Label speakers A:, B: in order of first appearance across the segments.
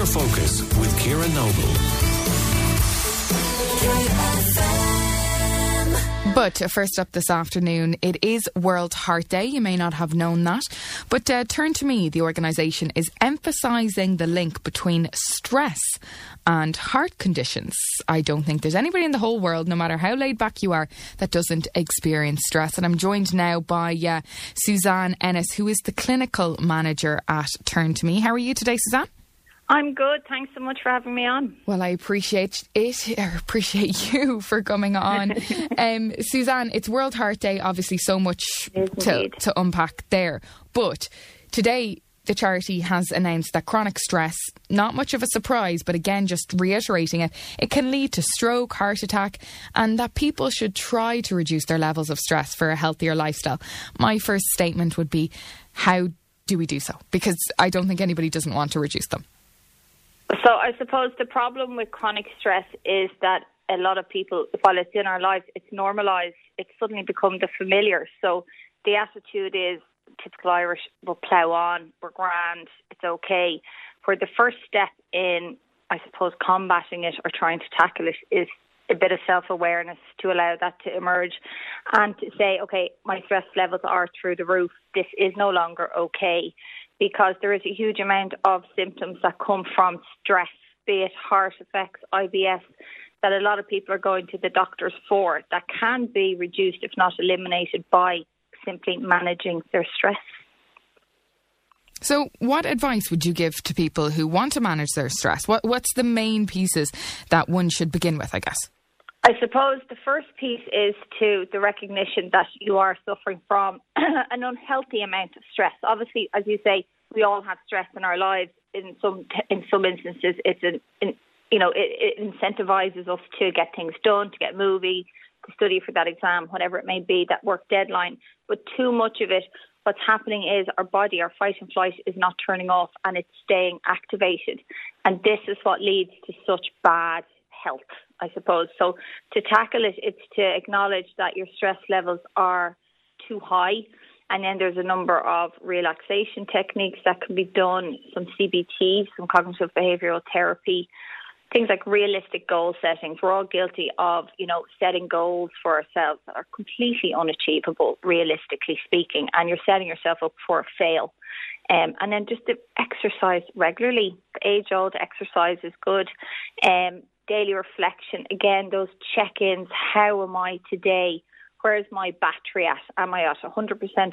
A: Focus with Ciara Noble.
B: But first up this afternoon, it is World Heart Day. You may not have known that. But Turn to Me, the organisation, is emphasising the link between stress and heart conditions. I don't think there's anybody in the whole world, no matter how laid back you are, that doesn't experience stress. And I'm joined now by Suzanne Ennis, who is the clinical manager at Turn to Me. How are you today, Suzanne?
C: I'm good. Thanks so much for having me on.
B: Well, I appreciate it. I appreciate you for coming on. Suzanne, it's World Heart Day. Obviously, so much to unpack there. But today, the charity has announced that chronic stress, not much of a surprise, but again, just reiterating it, it can lead to stroke, heart attack, and that people should try to reduce their levels of stress for a healthier lifestyle. My first statement would be, how do we do so? Because I don't think anybody doesn't want to reduce them.
C: So I suppose the problem with chronic stress is that a lot of people, while it's in our lives, it's normalised. It's suddenly become the familiar. So the attitude is, typical Irish, we'll plough on, we're grand, it's okay. Where the first step in, I suppose, combating it or trying to tackle it is a bit of self-awareness to allow that to emerge and to say, okay, my stress levels are through the roof. This is no longer okay. Because there is a huge amount of symptoms that come from stress, be it heart effects, IBS, that a lot of people are going to the doctors for, that can be reduced, if not eliminated, by simply managing their stress.
B: So what advice would you give to people who want to manage their stress? What's the main pieces that one should begin with, I guess?
C: I suppose the first piece is to the recognition that you are suffering from an unhealthy amount of stress. Obviously, as you say, we all have stress in our lives. In some instances, it incentivizes us to get things done, to get moving, to study for that exam, whatever it may be, that work deadline. But too much of it, what's happening is our body, our fight and flight, is not turning off and it's staying activated. And this is what leads to such bad health, I suppose. So to tackle it, it's to acknowledge that your stress levels are too high. And then there's a number of relaxation techniques that can be done, some CBT, some cognitive behavioural therapy, things like realistic goal settings. We're all guilty of, setting goals for ourselves that are completely unachievable, realistically speaking, and you're setting yourself up for a fail. And then just to exercise regularly. The age-old exercise is good. Daily reflection, again, those check-ins. How am I today? Where's my battery at? Am I at 100%, 50%,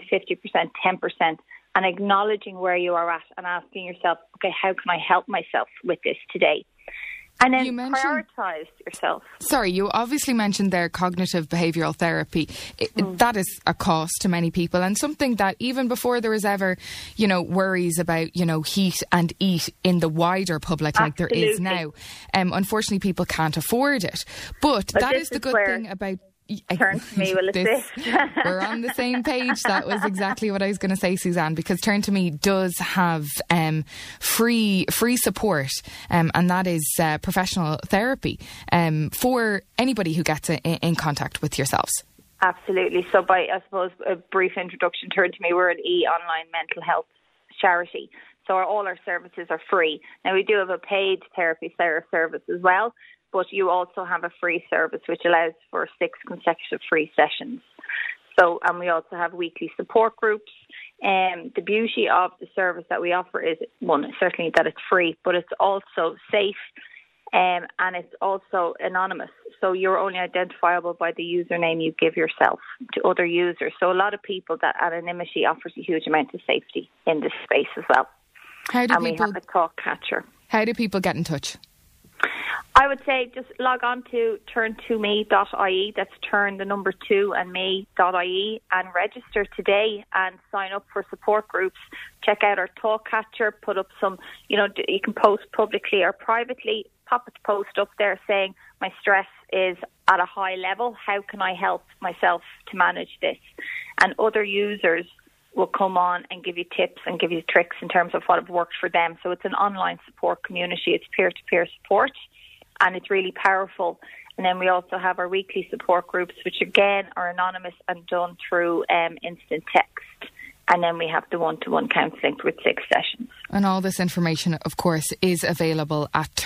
C: 10%? And acknowledging where you are at and asking yourself, okay, how can I help myself with this today? And then prioritise yourself.
B: Sorry, you obviously mentioned there cognitive behavioural therapy. That is a cost to many people, and something that even before there was ever, worries about, heat and eat in the wider public like there is now. Unfortunately, people can't afford it. But that is the good thing about...
C: Turn to Me will assist.
B: We're on the same page. That was exactly what I was going to say, Suzanne, because Turn to Me does have free support, and that is professional therapy for anybody who gets in contact with yourselves.
C: Absolutely. So by, I suppose, a brief introduction, Turn to Me, we're an online mental health charity. So all our services are free. Now, we do have a paid therapy service as well, but you also have a free service which allows for 6 consecutive free sessions. So, and we also have weekly support groups. The beauty of the service that we offer is, one, certainly that it's free, but it's also safe, and it's also anonymous. So you're only identifiable by the username you give yourself to other users. So a lot of people, that anonymity offers a huge amount of safety in this space as well. We have a talk catcher.
B: How do people get in touch?
C: I would say just log on to turntome.ie, that's turn the number 2 and me.ie, and register today and sign up for support groups. Check out our talk catcher, put up some, you can post publicly or privately, pop a post up there saying my stress is at a high level, how can I help myself to manage this? And other users will come on and give you tips and give you tricks in terms of what have worked for them. So it's an online support community, it's peer-to-peer support, and it's really powerful. And then we also have our weekly support groups, which again are anonymous and done through instant text. And then we have the one-to-one counselling with 6 sessions.
B: And all this information, of course, is available at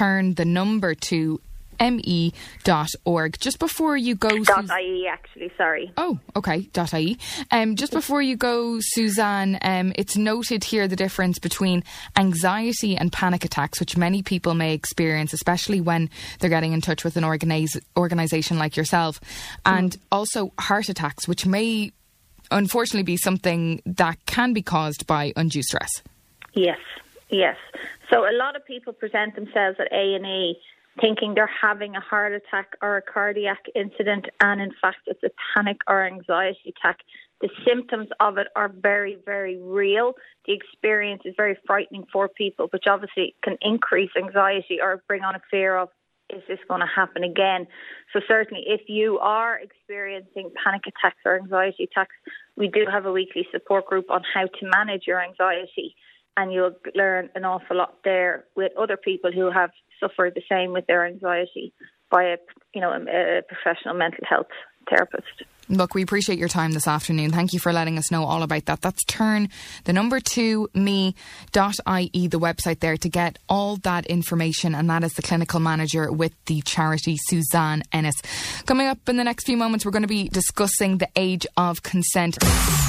B: turn_me.org. Just before you go...
C: .ie, actually, sorry.
B: Oh, okay, .ie. Just before you go, Suzanne, it's noted here the difference between anxiety and panic attacks, which many people may experience, especially when they're getting in touch with an organisation like yourself, and also heart attacks, which may unfortunately be something that can be caused by undue stress.
C: Yes. So a lot of people present themselves at A&E thinking they're having a heart attack or a cardiac incident, and in fact it's a panic or anxiety attack. The symptoms of it are very, very real. The experience is very frightening for people, which obviously can increase anxiety or bring on a fear of, is this going to happen again? So certainly if you are experiencing panic attacks or anxiety attacks, we do have a weekly support group on how to manage your anxiety, and you'll learn an awful lot there with other people who have suffered the same with their anxiety by a professional mental health therapist.
B: Look, we appreciate your time this afternoon. Thank you for letting us know all about that. That's turn_me.ie, the website there to get all that information, and that is the clinical manager with the charity, Suzanne Ennis. Coming up in the next few moments, we're going to be discussing the age of consent.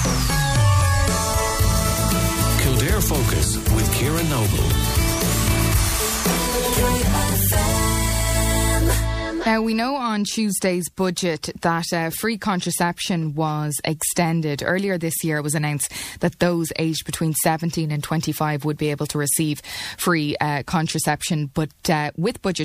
A: Kildare Focus with Ciara Noble.
B: Now, we know on Tuesday's budget that free contraception was extended. Earlier this year it was announced that those aged between 17 and 25 would be able to receive free contraception. But with budget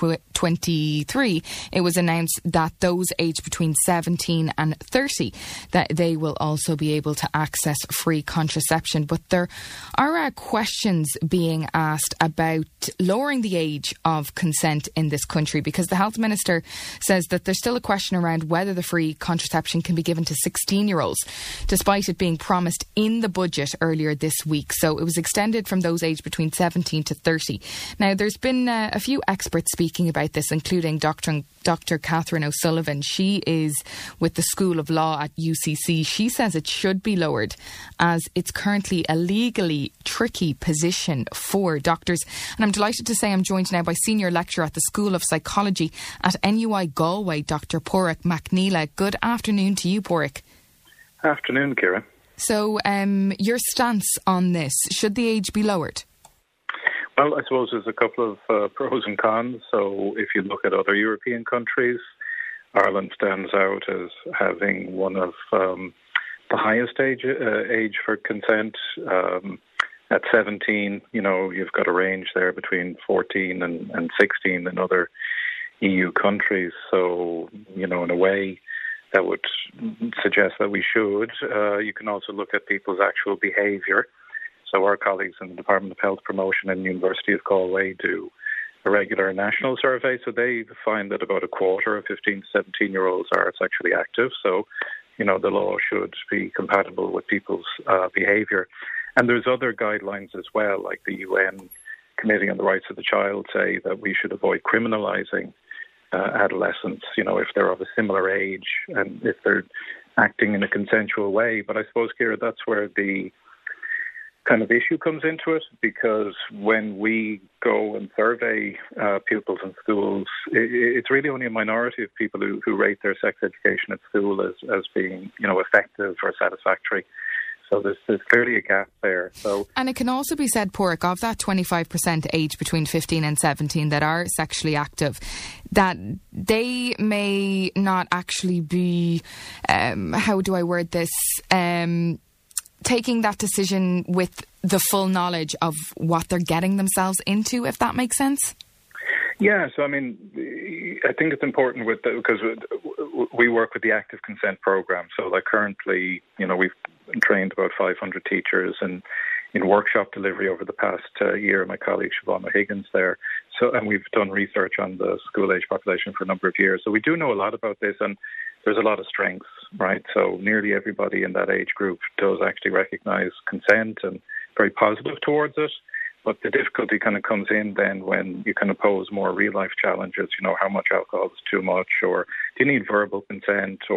B: 2023, it was announced that those aged between 17 and 30, that they will also be able to access free contraception. But there are questions being asked about lowering the age of consent in this country, because the Health Minister says that there's still a question around whether the free contraception can be given to 16-year-olds, despite it being promised in the budget earlier this week. So it was extended from those aged between 17 to 30. Now, there's been a few experts speaking about this, including Dr. Catherine O'Sullivan. She is with the School of Law at UCC. She says it should be lowered as it's currently a legally tricky position for doctors. And I'm delighted to say I'm joined now by Senior Lecturer at the School of Psychology at NUI Galway, Dr. Pádraig MacNeila. Good afternoon to you, Pádraig.
D: Afternoon, Ciara.
B: So your stance on this, should the age be lowered?
D: Well, I suppose there's a couple of pros and cons. So if you look at other European countries, Ireland stands out as having one of the highest age for consent. At 17, you've got a range there between 14 and 16 in other EU countries. So, in a way, that would suggest that we should. You can also look at people's actual behaviour. So our colleagues in the Department of Health Promotion and University of Galway do a regular national survey. So they find that about a quarter of 15 to 17-year-olds are sexually active. So, the law should be compatible with people's behaviour. And there's other guidelines as well, like the UN Committee on the Rights of the Child say that we should avoid criminalising adolescents, if they're of a similar age and if they're acting in a consensual way. But I suppose, Ciara, that's where the kind of issue comes into it, because when we go and survey pupils in schools, it's really only a minority of people who rate their sex education at school as being, effective or satisfactory. So there's clearly a gap there.
B: And it can also be said, Pádraig, of that 25% age between 15 and 17 that are sexually active, that they may not actually be, how do I word this, taking that decision with the full knowledge of what they're getting themselves into, if that makes sense?
D: Yeah, so I think it's important because we work with the Active Consent Programme. So like currently, we've trained about 500 teachers in workshop delivery over the past year. My colleague Siobhan O'Higgins there. And we've done research on the school age population for a number of years. So we do know a lot about this, and there's a lot of strengths, right? So nearly everybody in that age group does actually recognise consent and very positive towards it. But the difficulty kind of comes in then when you kind of pose more real-life challenges, how much alcohol is too much, or do you need verbal consent, or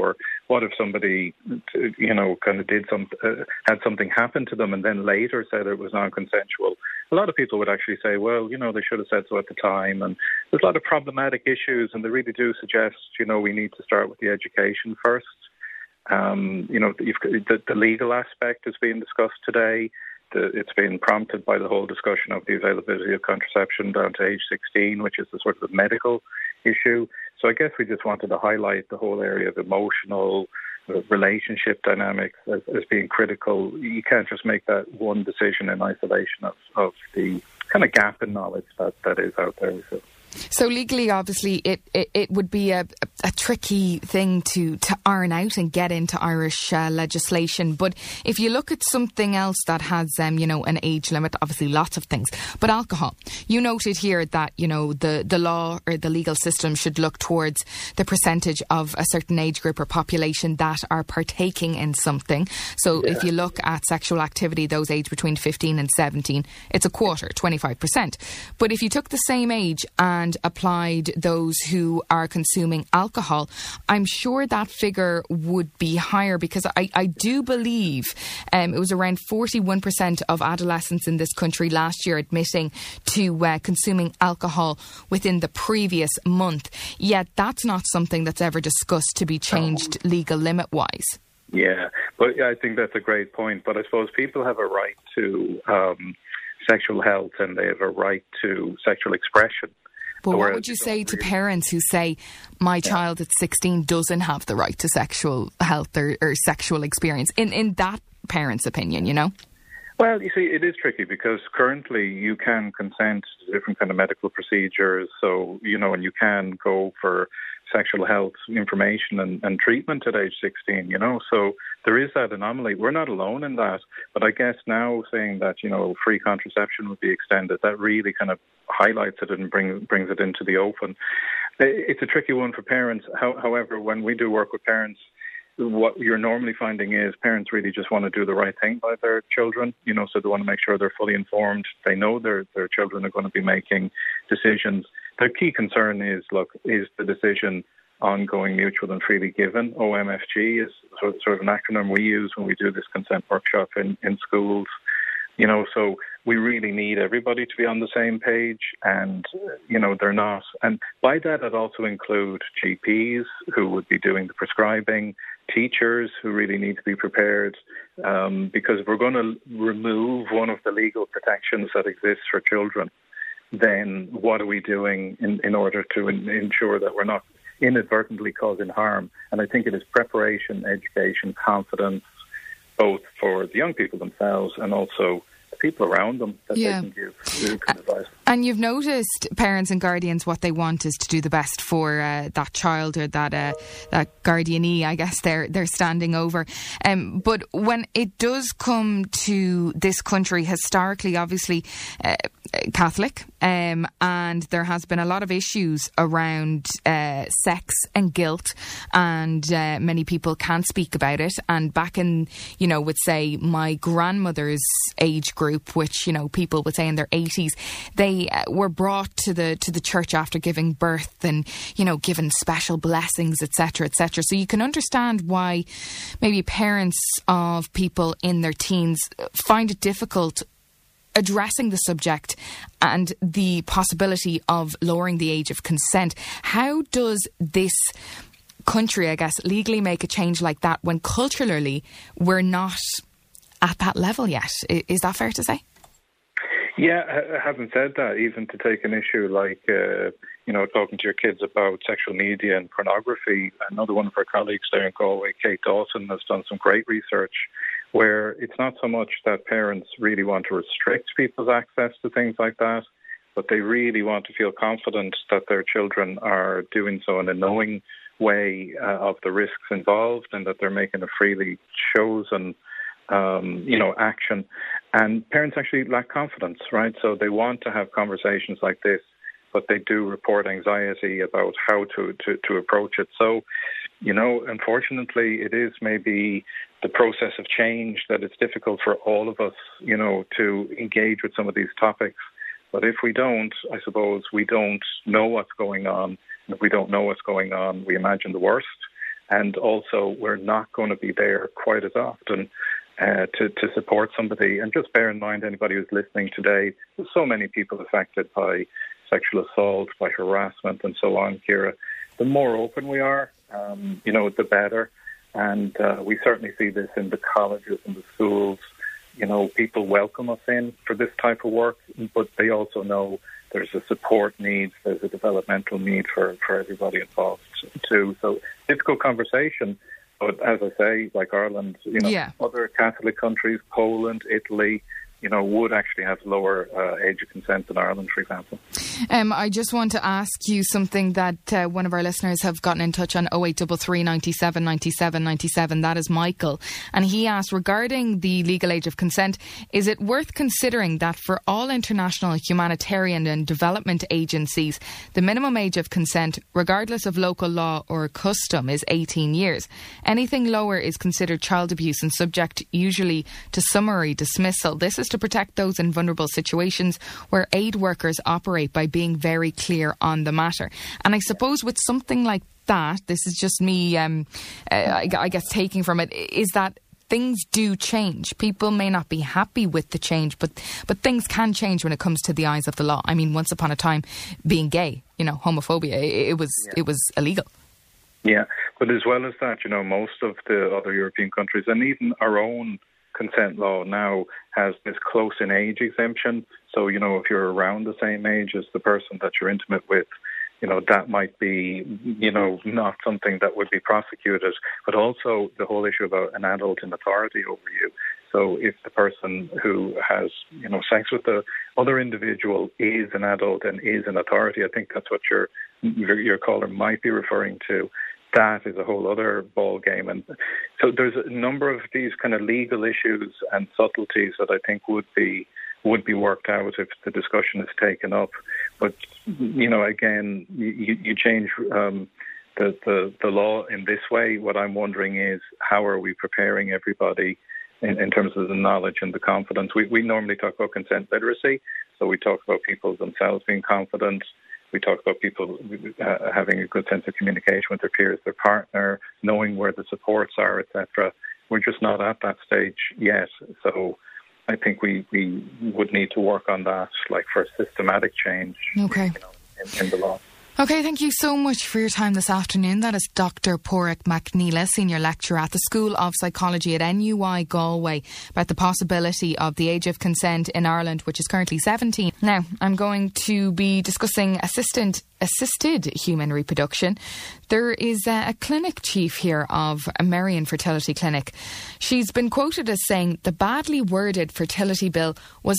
D: what if somebody, kind of had something happen to them and then later said it was non-consensual? A lot of people would actually say, well, they should have said so at the time. And there's a lot of problematic issues, and they really do suggest, we need to start with the education first. The legal aspect is being discussed today. It's been prompted by the whole discussion of the availability of contraception down to age 16, which is the sort of medical issue. So I guess we just wanted to highlight the whole area of emotional relationship dynamics as being critical. You can't just make that one decision in isolation of the kind of gap in knowledge that is out there.
B: So legally, obviously, it would be a tricky thing to iron out and get into Irish legislation. But if you look at something else that has, an age limit, obviously lots of things, but alcohol. You noted here that, the law or the legal system should look towards the percentage of a certain age group or population that are partaking in something. So if you look at sexual activity, those aged between 15 and 17, it's a quarter, 25%. But if you took the same age and applied those who are consuming alcohol, I'm sure that figure would be higher, because I do believe it was around 41% of adolescents in this country last year admitting to consuming alcohol within the previous month. Yet that's not something that's ever discussed to be changed legal limit-wise.
D: Yeah, but I think that's a great point. But I suppose people have a right to sexual health, and they have a right to sexual expression.
B: But what would you say to parents who say, my child at 16 doesn't have the right to sexual health or sexual experience, in that parent's opinion,
D: Well, you see, it is tricky because currently you can consent to different kind of medical procedures. So, and you can go for sexual health information and treatment at age 16, So there is that anomaly. We're not alone in that. But I guess now saying that, free contraception would be extended, that really kind of highlights it and brings it into the open. It's a tricky one for parents. However, when we do work with parents, what you're normally finding is parents really just want to do the right thing by their children, so they want to make sure they're fully informed. They know their children are going to be making decisions. Their key concern is the decision ongoing, mutual and freely given? OMFG is sort of an acronym we use when we do this consent workshop in schools. So we really need everybody to be on the same page, and, they're not. And by that, I'd also include GPs who would be doing the prescribing, teachers who really need to be prepared, because if we're going to remove one of the legal protections that exists for children, then what are we doing in order to ensure that we're not inadvertently causing harm? And I think it is preparation, education, confidence, both for the young people themselves and also the people around them that they can give advice.
B: And you've noticed parents and guardians, what they want is to do the best for that child or that guardianee, I guess they're standing over. But when it does come to this country, historically, obviously, Catholic, and there has been a lot of issues around sex and guilt, and many people can't speak about it. And back in, would say my grandmother's age group, which, people would say in their 80s, they were brought to the church after giving birth and, given special blessings, etc., etc. So you can understand why maybe parents of people in their teens find it difficult addressing the subject and the possibility of lowering the age of consent. How does this country, I guess, legally make a change like that when culturally we're not at that level yet? Is that fair to say?
D: Yeah, having said that, even to take an issue like, talking to your kids about sexual media and pornography, another one of our colleagues there in Galway, Kate Dawson, has done some great research where it's not so much that parents really want to restrict people's access to things like that, but they really want to feel confident that their children are doing so in a knowing way of the risks involved, and that they're making a freely chosen action. And parents actually lack confidence, right? So they want to have conversations like this, but they do report anxiety about how to approach it. So, unfortunately, it is maybe the process of change that it's difficult for all of us, to engage with some of these topics. But if we don't, I suppose we don't know what's going on. And if we don't know what's going on, we imagine the worst. And also, we're not going to be there quite as often to support somebody. And just bear in mind, anybody who's listening today, there's so many people affected by sexual assault, by harassment and so on, Ciara. The more open we are, the better. And we certainly see this in the colleges and the schools. People welcome us in for this type of work, but they also know there's a support need, there's a developmental need for everybody involved too. So difficult conversation, but as I say, like Ireland, other Catholic countries, Poland, Italy, would actually have lower age of consent than Ireland, for example.
B: I just want to ask you something that one of our listeners have gotten in touch on 0833 97 97 97. That is Michael. And he asked, regarding the legal age of consent, is it worth considering that for all international humanitarian and development agencies, the minimum age of consent, regardless of local law or custom, is 18 years? Anything lower is considered child abuse and subject usually to summary dismissal. This is to protect those in vulnerable situations where aid workers operate by being very clear on the matter. And I suppose with something like that, this is just me, I guess, taking from it, is that things do change. People may not be happy with the change, but things can change when it comes to the eyes of the law. I mean, once upon a time, being gay, homophobia, it was illegal.
D: Yeah, but as well as that, most of the other European countries and even our own consent law now has this close-in age exemption. So, if you're around the same age as the person that you're intimate with, that might be, not something that would be prosecuted. But also the whole issue about an adult in authority over you. So if the person who has, sex with the other individual is an adult and is an authority, I think that's what your caller might be referring to. That is a whole other ball game. And so there's a number of these kind of legal issues and subtleties that I think would be worked out if the discussion is taken up. But, again, you change the law in this way. What I'm wondering is, how are we preparing everybody in terms of the knowledge and the confidence? We normally talk about consent literacy. So we talk about people themselves being confident. We talk about people having a good sense of communication with their peers, their partner, knowing where the supports are, etc. We're just not at that stage yet. So I think we would need to work on that, like for systematic change in the law.
B: Okay, thank you so much for your time this afternoon. That is Dr. Pádraig McNeela, Senior Lecturer at the School of Psychology at NUI Galway, about the possibility of the age of consent in Ireland, which is currently 17. Now, I'm going to be discussing assisted human reproduction. There is a clinic chief here of a Merrion Fertility Clinic. She's been quoted as saying the badly worded fertility bill was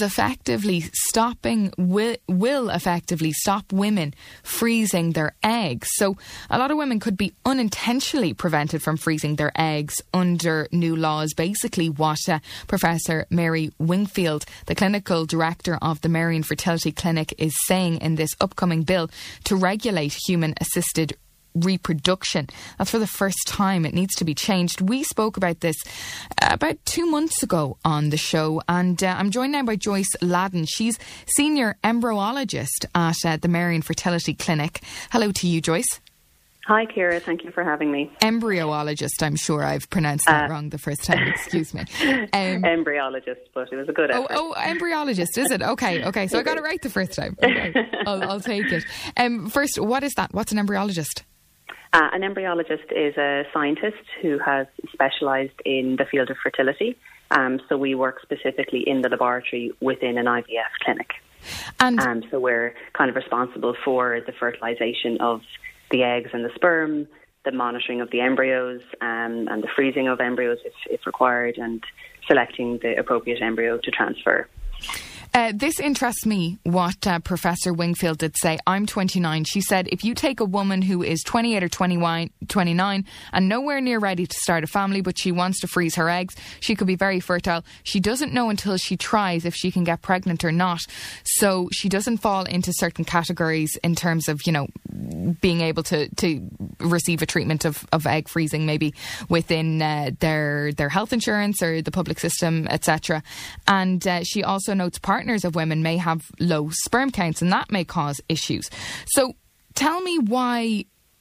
B: will effectively stop women freezing their eggs. So a lot of women could be unintentionally prevented from freezing their eggs under new laws. Basically what Professor Mary Wingfield, the clinical director of the Merrion Fertility Clinic, is saying in this upcoming bill to regulate human assisted reproduction. That's for the first time. It needs to be changed. We spoke about this about 2 months ago on the show, and I'm joined now by Joyce Ladden. She's senior embryologist at the Merrion Fertility Clinic. Hello to you, Joyce.
E: Hi, Ciara. Thank you for having me.
B: Embryologist. I'm sure I've pronounced that wrong the first time. Excuse me.
E: Embryologist, but it was a good effort.
B: Oh, embryologist, is it? Okay. So I got it right the first time. Okay. I'll take it. First, what is that? What's an embryologist?
E: An embryologist is a scientist who has specialised in the field of fertility. So we work specifically in the laboratory within an IVF clinic. And so we're kind of responsible for the fertilisation of the eggs and the sperm, the monitoring of the embryos, and the freezing of embryos if required, and selecting the appropriate embryo to transfer.
B: This interests me, what Professor Wingfield did say. I'm 29. She said, if you take a woman who is 28 or 29 and nowhere near ready to start a family, but she wants to freeze her eggs, she could be very fertile. She doesn't know until she tries if she can get pregnant or not. So she doesn't fall into certain categories in terms of, being able to receive a treatment of egg freezing, maybe within their health insurance or the public system, etc. And she also notes partners of women may have low sperm counts, and that may cause issues. So tell me why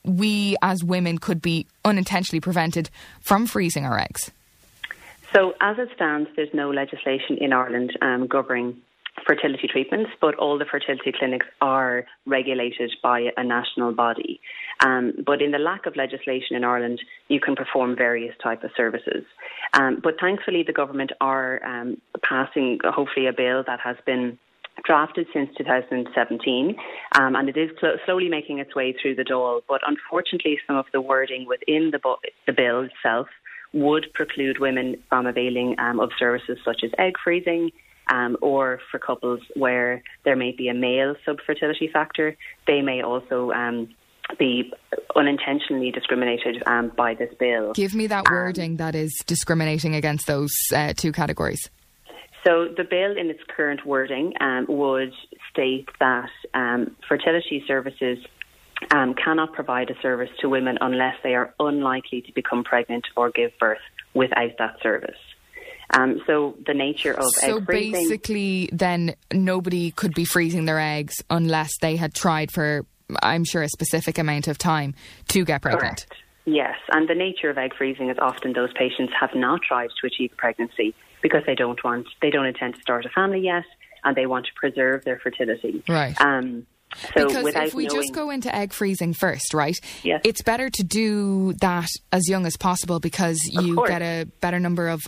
B: we as women could be unintentionally prevented from freezing our eggs?
E: So as it stands, there's no legislation in Ireland governing fertility treatments, but all the fertility clinics are regulated by a national body. But in the lack of legislation in Ireland, you can perform various types of services. But thankfully, the government are passing, hopefully, a bill that has been drafted since 2017, and it is slowly making its way through the Dáil. But unfortunately, some of the wording within the bill itself would preclude women from availing of services such as egg freezing, or for couples where there may be a male subfertility factor, they may also be unintentionally discriminated by this bill.
B: Give me that wording that is discriminating against those two categories.
E: So the bill in its current wording would state that fertility services cannot provide a service to women unless they are unlikely to become pregnant or give birth without that service. So the nature of egg freezing... So
B: basically then nobody could be freezing their eggs unless they had tried for, I'm sure, a specific amount of time to get pregnant.
E: Correct. Yes, and the nature of egg freezing is often those patients have not tried to achieve pregnancy because they don't intend to start a family yet, and they want to preserve their fertility.
B: Right.
E: So
B: because if we just go into egg freezing first, right?
E: Yes.
B: It's better to do that as young as possible because you get a better number of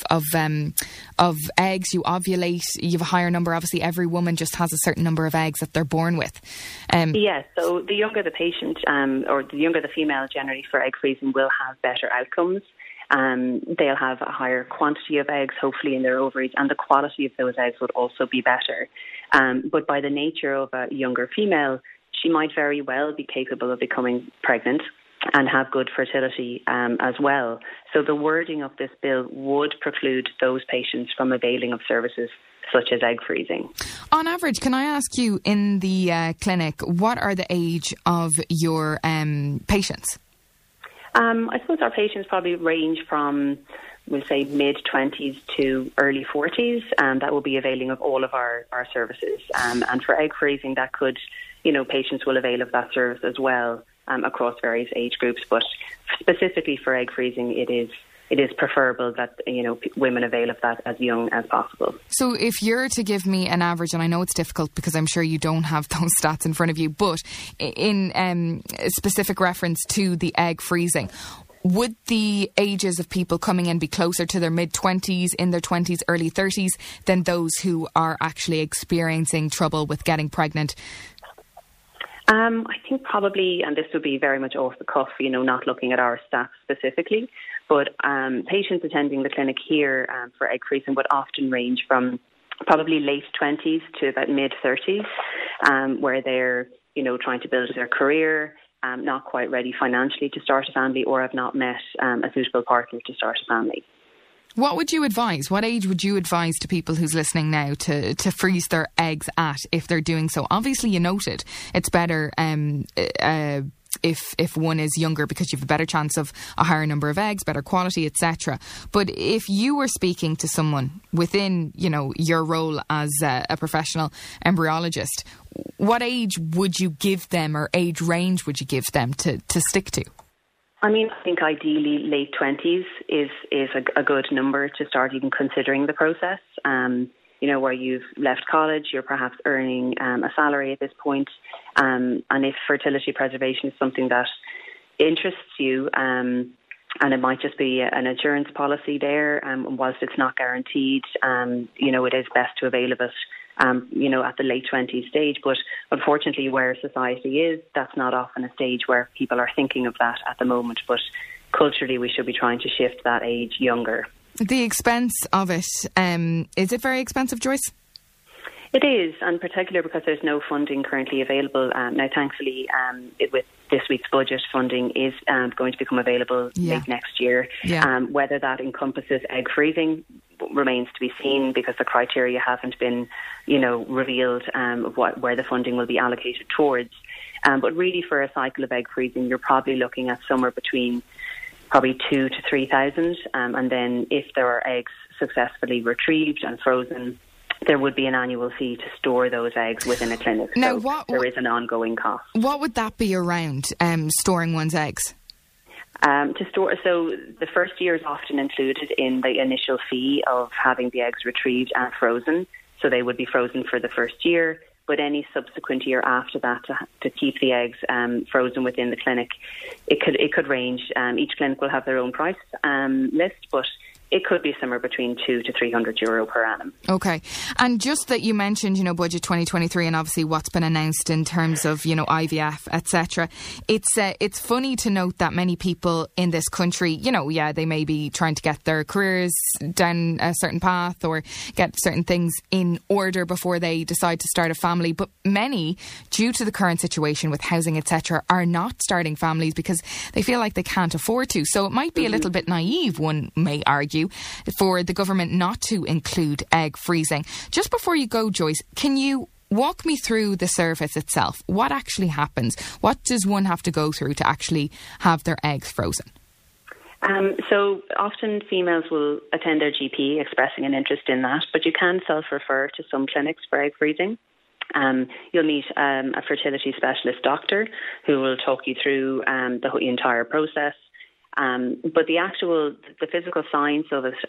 B: eggs. You ovulate. You have a higher number. Obviously, every woman just has a certain number of eggs that they're born with.
E: Yes. So the younger the patient, or the younger the female, generally for egg freezing, will have better outcomes. They'll have a higher quantity of eggs, hopefully, in their ovaries, and the quality of those eggs would also be better. But by the nature of a younger female, she might very well be capable of becoming pregnant and have good fertility as well. So the wording of this bill would preclude those patients from availing of services such as egg freezing.
B: On average, can I ask you, in the clinic, what are the age of your patients?
E: I suppose our patients probably range from, we'll say, mid-20s to early 40s, and that will be availing of all of our services. And for egg freezing, that could, patients will avail of that service as well across various age groups. But specifically for egg freezing, it is preferable that, women avail of that as young as possible.
B: So if you're to give me an average, and I know it's difficult because I'm sure you don't have those stats in front of you, but in specific reference to the egg freezing, would the ages of people coming in be closer to their mid-20s, in their 20s, early 30s, than those who are actually experiencing trouble with getting pregnant?
E: I think probably, and this would be very much off the cuff, not looking at our stats specifically, but patients attending the clinic here for egg freezing would often range from probably late 20s to about mid-30s, where they're, trying to build their career, not quite ready financially to start a family, or have not met a suitable partner to start a family.
B: What would you advise? What age would you advise to people who's listening now to freeze their eggs at if they're doing so? Obviously, you noted it's better if one is younger because you have a better chance of a higher number of eggs, better quality, etc. But if you were speaking to someone within, your role as a professional embryologist, what age would you give them, or age range would you give them to stick to?
E: I think ideally late 20s is a good number to start even considering the process. Where you've left college, you're perhaps earning a salary at this point. And if fertility preservation is something that interests you, and it might just be an insurance policy there, whilst it's not guaranteed, it is best to avail of it, at the late 20s stage. But unfortunately, where society is, that's not often a stage where people are thinking of that at the moment. But culturally, we should be trying to shift that age younger.
B: The expense of it, is it very expensive, Joyce?
E: It is, and particularly because there's no funding currently available. Now, thankfully, with this week's budget, funding is going to become available late next year. Yeah. Whether that encompasses egg freezing remains to be seen, because the criteria haven't been, revealed of where the funding will be allocated towards. But really, for a cycle of egg freezing, you're probably looking at somewhere between probably 2,000 to 3,000, and then if there are eggs successfully retrieved and frozen, there would be an annual fee to store those eggs within a clinic.
B: Now,
E: there is an ongoing cost.
B: What would that be around storing one's eggs?
E: To store, so the first year is often included in the initial fee of having the eggs retrieved and frozen. So they would be frozen for the first year, but any subsequent year after that to keep the eggs frozen within the clinic, it could range. Each clinic will have their own price list, but it could be somewhere between €200 to €300 per annum.
B: Okay. And just that you mentioned, Budget 2023 and obviously what's been announced in terms of, IVF, etc. It's funny to note that many people in this country, they may be trying to get their careers down a certain path or get certain things in order before they decide to start a family. But many, due to the current situation with housing, etc., are not starting families because they feel like they can't afford to. So it might be a little bit naive, one may argue, for the government not to include egg freezing. Just before you go, Joyce, can you walk me through the service itself? What actually happens? What does one have to go through to actually have their eggs frozen?
E: So often females will attend their GP expressing an interest in that, but you can self-refer to some clinics for egg freezing. You'll meet a fertility specialist doctor who will talk you through the entire process. But the physical science of it,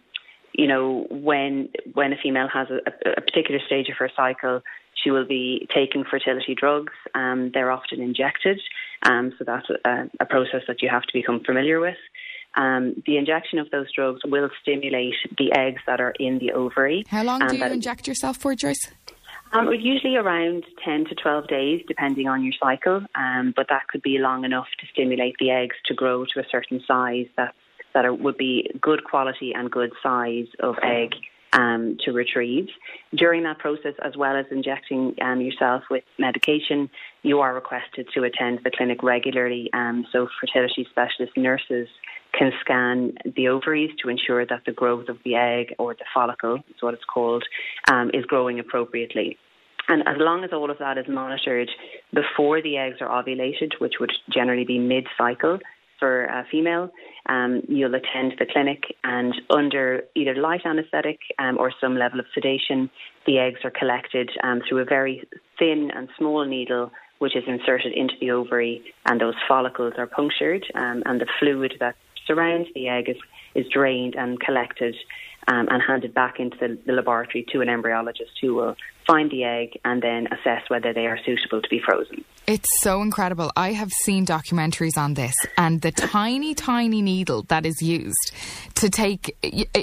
E: when a female has a particular stage of her cycle, she will be taking fertility drugs. They're often injected, so that's a process that you have to become familiar with. The injection of those drugs will stimulate the eggs that are in the ovary.
B: How long do you inject yourself for, Joyce?
E: Usually around 10 to 12 days, depending on your cycle, but that could be long enough to stimulate the eggs to grow to a certain size that would be good quality and good size of egg to retrieve. During that process, as well as injecting yourself with medication, you are requested to attend the clinic regularly. So fertility specialist nurses can scan the ovaries to ensure that the growth of the egg, or the follicle is what it's called, is growing appropriately. And as long as all of that is monitored before the eggs are ovulated, which would generally be mid-cycle for a female, you'll attend the clinic, and under either light anaesthetic or some level of sedation, the eggs are collected through a very thin and small needle, which is inserted into the ovary, and those follicles are punctured, and the fluid that surrounds the egg is drained and collected and handed back into the laboratory to an embryologist who will find the egg and then assess whether they are suitable to be frozen.
B: It's so incredible. I have seen documentaries on this, and the tiny, tiny needle that is used to take,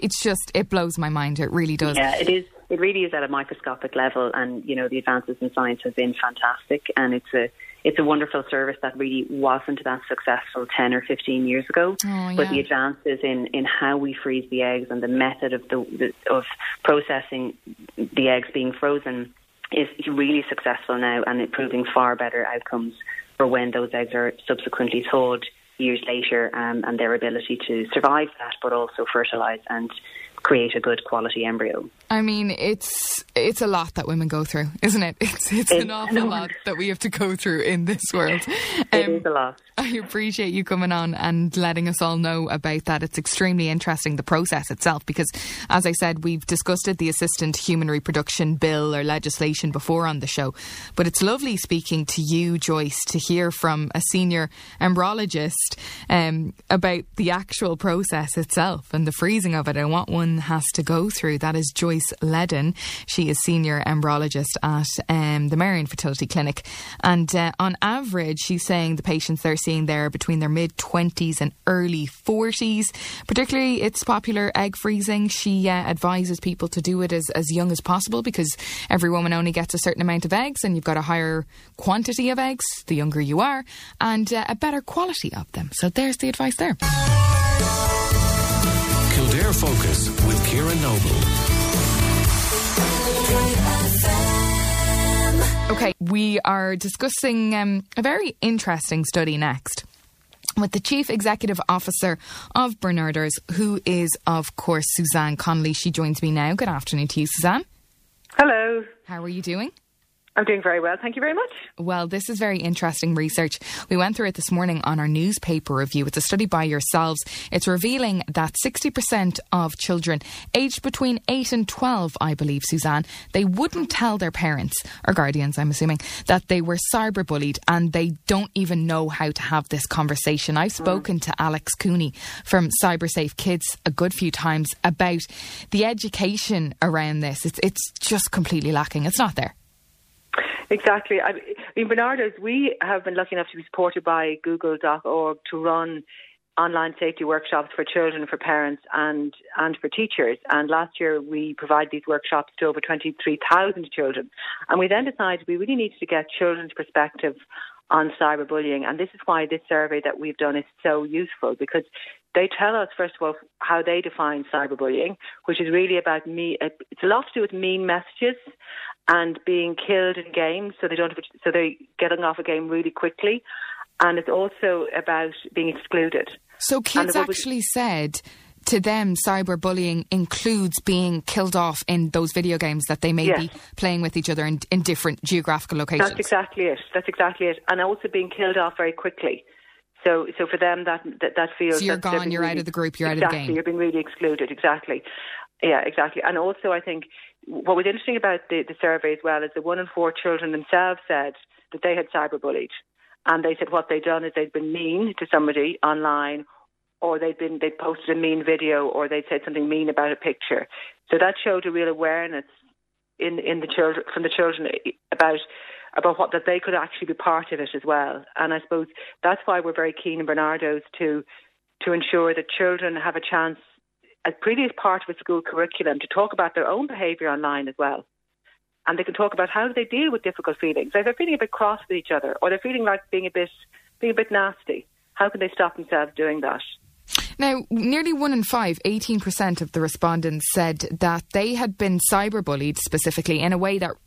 B: it blows my mind. It really does.
E: Yeah, it is. It really is at a microscopic level, and the advances in science have been fantastic, and it's a wonderful service that really wasn't that successful 10 or 15 years ago.
B: Oh, yeah.
E: But the advances in how we freeze the eggs and the method of processing the eggs being frozen is really successful now, and it's proving far better outcomes for when those eggs are subsequently thawed years later, and their ability to survive that, but also fertilise and create a good quality embryo.
B: I mean, it's a lot that women go through, isn't it? It's an awful lot that we have to go through in this world.
E: It is a lot.
B: I appreciate you coming on and letting us all know about that. It's extremely interesting, the process itself, because, as I said, we've discussed the Assisted Human Reproduction Bill or legislation before on the show. But it's lovely speaking to you, Joyce, to hear from a senior embryologist about the actual process itself and the freezing of it and what one has to go through. That is Joyce Ledden. She is senior embryologist at the Marion Fertility Clinic. And on average, she's saying the patients they're seeing there between their mid-20s and early 40s. Particularly, it's popular egg freezing. She advises people to do it as young as possible, because every woman only gets a certain amount of eggs, and you've got a higher quantity of eggs the younger you are, and a better quality of them. So there's the advice there.
A: Kildare Focus with Ciara Noble.
B: Okay, we are discussing a very interesting study next with the Chief Executive Officer of Bernarders, who is, of course, Suzanne Connolly. She joins me now. Good afternoon to you, Suzanne.
F: Hello.
B: How are you doing?
E: I'm doing very well, thank you very much.
B: Well, this is very interesting research. We went through it this morning on our newspaper review. It's a study by yourselves. It's revealing that 60% of children aged between 8 and 12, I believe, Suzanne, they wouldn't tell their parents, or guardians, I'm assuming, that they were cyberbullied, and they don't even know how to have this conversation. I've spoken to Alex Cooney from Cybersafe Kids a good few times about the education around this. It's just completely lacking. It's not there.
E: Exactly. I mean, Barnardo's, we have been lucky enough to be supported by Google.org to run online safety workshops for children, for parents and for teachers. And last year we provided these workshops to over 23,000 children. And we then decided we really needed to get children's perspective on cyberbullying. And this is why this survey that we've done is so useful, because they tell us, first of all, how they define cyberbullying, which is really about it's a lot to do with mean messages and being killed in games, so they're getting off a game really quickly. And it's also about being excluded.
B: So kids actually said to them cyberbullying includes being killed off in those video games that they may be playing with each other in different geographical locations.
E: That's exactly it. And also being killed off very quickly. So for them, that feels...
B: So you're gone, you're out of the group, you're out of the game.
E: Exactly, you're being really excluded, exactly. Yeah, exactly. And also, I think, what was interesting about the survey as well is that 1 in 4 children themselves said that they had cyberbullied. And they said what they'd done is they'd been mean to somebody online, or they'd posted a mean video, or they'd said something mean about a picture. So that showed a real awareness in the children, from the children, about what, that they could actually be part of it as well. And I suppose that's why we're very keen in Barnardo's to ensure that children have a chance, as previous part of a school curriculum, to talk about their own behaviour online as well. And they can talk about how do they deal with difficult feelings. If they're feeling a bit cross with each other, or they're feeling like being a bit nasty, how can they stop themselves doing that?
B: Now, nearly 1 in 5, 18% of the respondents said that they had been cyberbullied specifically in a way that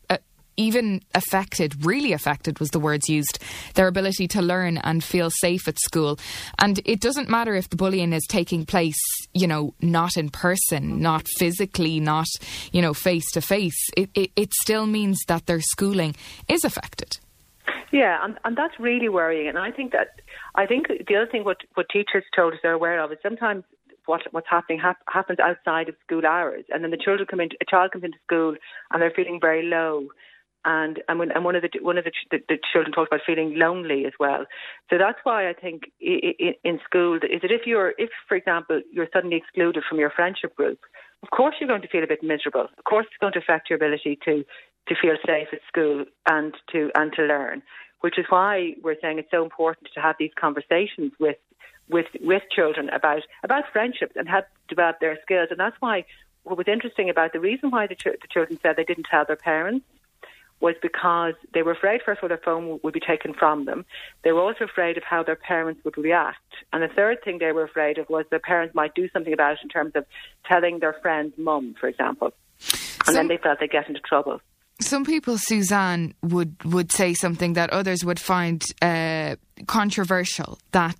B: really affected was the words used, their ability to learn and feel safe at school. And it doesn't matter if the bullying is taking place, not in person, not physically, not, face to face. It still means that their schooling is affected.
E: Yeah, and that's really worrying. And I think the other thing what teachers told us they're aware of is sometimes what's happening happens outside of school hours, and then a child comes into school and they're feeling very low. And one of the children talked about feeling lonely as well. So that's why I think in school is that if for example you're suddenly excluded from your friendship group, of course you're going to feel a bit miserable. Of course it's going to affect your ability to feel safe at school and to learn. Which is why we're saying it's so important to have these conversations with children about friendships and help develop their skills. And that's why what was interesting about the reason why the children said they didn't tell their parents was because they were afraid, first of all, their phone would be taken from them. They were also afraid of how their parents would react. And the third thing they were afraid of was their parents might do something about it in terms of telling their friend's mum, for example. And then they felt they'd get into trouble.
B: Some people, Suzanne, would say something that others would find controversial, that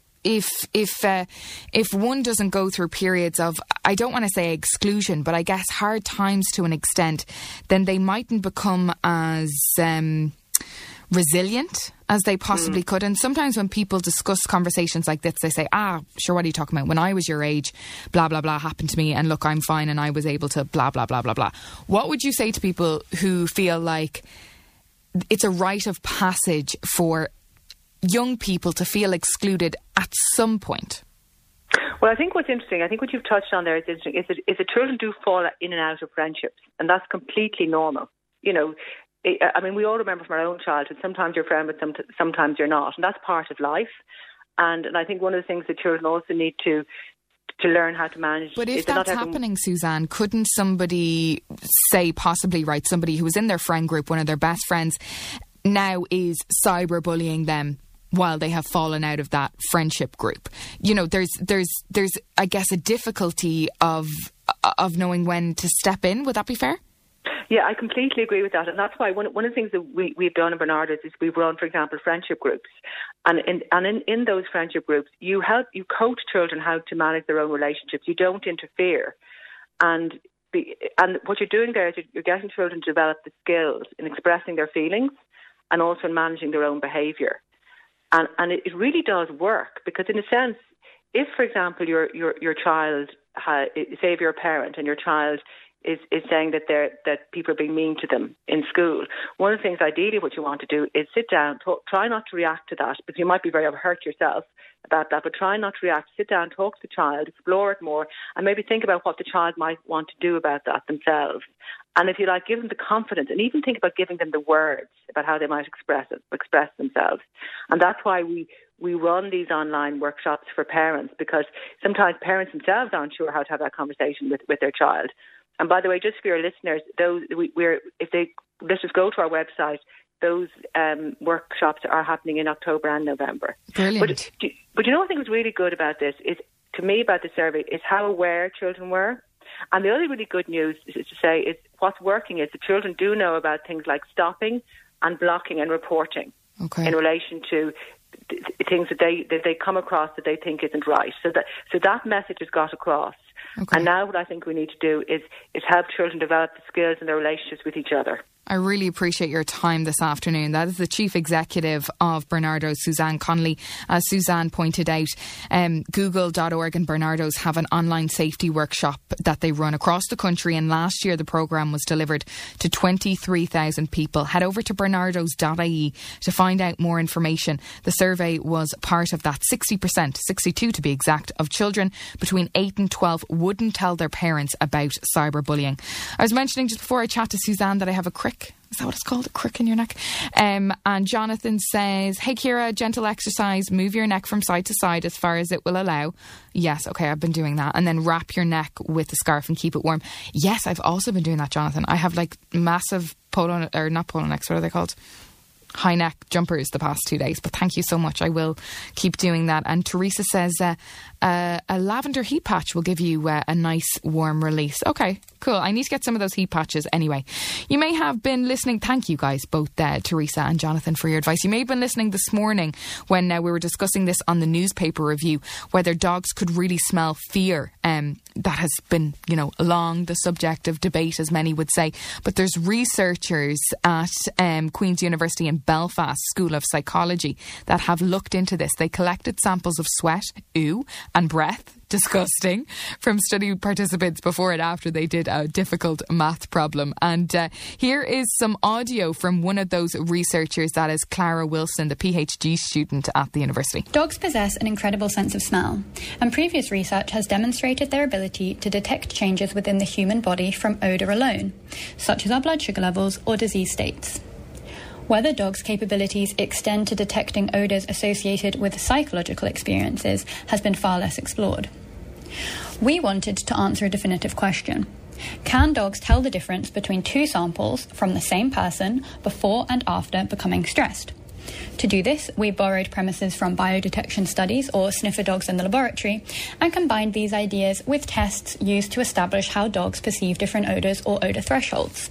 B: if one doesn't go through periods of, I don't want to say exclusion, but I guess hard times to an extent, then they mightn't become as resilient as they possibly could. And sometimes when people discuss conversations like this, they say, sure, what are you talking about? When I was your age, blah, blah, blah happened to me, and look, I'm fine and I was able to blah, blah, blah, blah, blah. What would you say to people who feel like it's a rite of passage for young people to feel excluded at some point?
E: Well, I think what's interesting, I think what you've touched on there is interesting, is that children do fall in and out of friendships, and that's completely normal. I mean, we all remember from our own childhood, sometimes you're a friend, but sometimes you're not, and that's part of life. And I think one of the things that children also need to learn how to manage.
B: But if that's happening, Suzanne, couldn't somebody say, possibly, right, somebody who was in their friend group, one of their best friends, now is cyberbullying them while they have fallen out of that friendship group? There's I guess a difficulty of knowing when to step in. Would that be fair?
E: Yeah, I completely agree with that, and that's why one of the things that we've done in Barnardo's is we've run, for example, friendship groups, and in those friendship groups, you coach children how to manage their own relationships. You don't interfere, and and what you're doing there is you're getting children to develop the skills in expressing their feelings and also in managing their own behaviour. And it really does work, because in a sense, if, for example, your child, say if you're a parent and your child is saying that people are being mean to them in school, one of the things ideally what you want to do is sit down, try not to react to that, because you might be very hurt yourself about that, but try not to react. Sit down, talk to the child, explore it more, and maybe think about what the child might want to do about that themselves. And if you like, give them the confidence, and even think about giving them the words about how they might express themselves. And that's why we run these online workshops for parents, because sometimes parents themselves aren't sure how to have that conversation with their child. And by the way, just for your listeners, let's just go to our website. Those workshops are happening in October and November.
B: Brilliant.
E: But you know what I think was really good about this is, to me, about the survey, is how aware children were. And the other really good news is to say is what's working is the children do know about things like stopping and blocking and reporting in relation to things that they come across that they think isn't right. So that message has got across. Okay. And now what I think we need to do is help children develop the skills in their relationships with each other.
B: I really appreciate your time this afternoon. That is the Chief Executive of Barnardo's, Suzanne Connolly. As Suzanne pointed out, Google.org and Barnardo's have an online safety workshop that they run across the country, and last year the programme was delivered to 23,000 people. Head over to barnardos.ie to find out more information. The survey was part of that. 60%, 62 to be exact, of children between 8 and 12 wouldn't tell their parents about cyberbullying. I was mentioning just before I chat to Suzanne that I have a crick. Is that what it's called? A crick in your neck? And Jonathan says, hey Ciara, gentle exercise, move your neck from side to side as far as it will allow. Yes, okay, I've been doing that. And then wrap your neck with a scarf and keep it warm. Yes, I've also been doing that, Jonathan. I have like massive not polo necks, what are they called? High neck jumpers the past 2 days, but thank you so much. I will keep doing that. And Teresa says a lavender heat patch will give you a nice warm release. Okay, cool. I need to get some of those heat patches anyway. You may have been listening. Thank you guys, both Teresa and Jonathan, for your advice. You may have been listening this morning when we were discussing this on the newspaper review, whether dogs could really smell fear. That has been, long the subject of debate, as many would say. But there's researchers at Queen's University in Belfast School of Psychology that have looked into this. They collected samples of sweat, and breath, disgusting, from study participants before and after they did a difficult math problem. And here is some audio from one of those researchers, that is Clara Wilson, the PhD student at the university.
F: Dogs possess an incredible sense of smell, and previous research has demonstrated their ability to detect changes within the human body from odour alone, such as our blood sugar levels or disease states. Whether dogs' capabilities extend to detecting odours associated with psychological experiences has been far less explored. We wanted to answer a definitive question. Can dogs tell the difference between two samples from the same person before and after becoming stressed? To do this, we borrowed premises from biodetection studies, or sniffer dogs in the laboratory, and combined these ideas with tests used to establish how dogs perceive different odours or odour thresholds.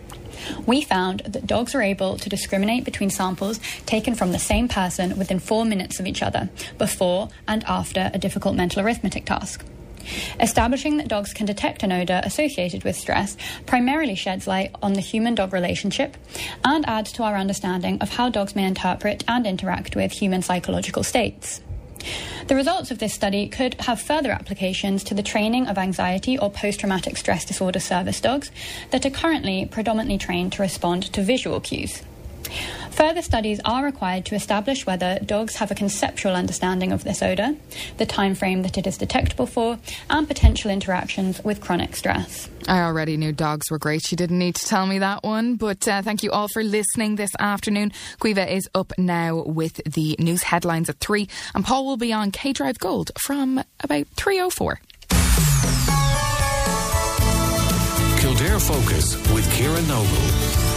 F: We found that dogs are able to discriminate between samples taken from the same person within 4 minutes of each other, before and after a difficult mental arithmetic task. Establishing that dogs can detect an odour associated with stress primarily sheds light on the human-dog relationship and adds to our understanding of how dogs may interpret and interact with human psychological states. The results of this study could have further applications to the training of anxiety or post-traumatic stress disorder service dogs that are currently predominantly trained to respond to visual cues. Further studies are required to establish whether dogs have a conceptual understanding of this odour, the time frame that it is detectable for, and potential interactions with chronic stress.
B: I already knew dogs were great. You didn't need to tell me that one. But thank you all for listening this afternoon. Caoimhe is up now with the news headlines at 3, and Paul will be on K-Drive Gold from about 3:04.
A: Kildare Focus with Ciara Noble.